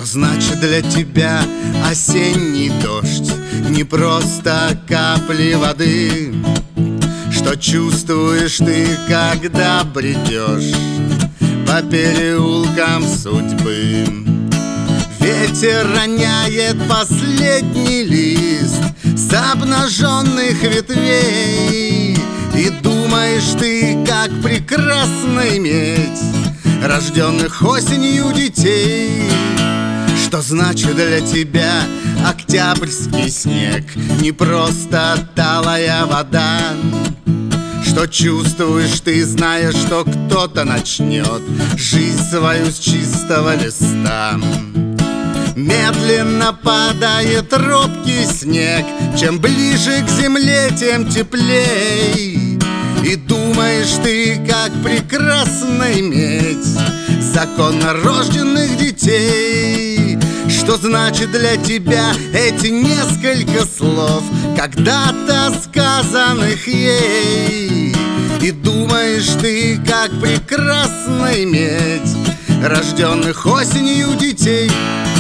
значит для тебя осенний дождь? Не просто капли воды. Что чувствуешь ты, когда бредешь по переулкам судьбы? Ветер роняет последний лист с обнаженных ветвей, и думаешь ты, как прекрасно иметь рожденных осенью детей. Что значит для тебя октябрьский снег? Не просто талая вода. Что чувствуешь ты, зная, что кто-то начнет жизнь свою с чистого листа? Медленно падает робкий снег, чем ближе к земле, тем теплей. И думаешь ты, как прекрасно иметь законно рожденных детей. Что значит для тебя эти несколько слов, когда-то сказанных ей? И думаешь ты, как прекрасно иметь рожденных осенью детей.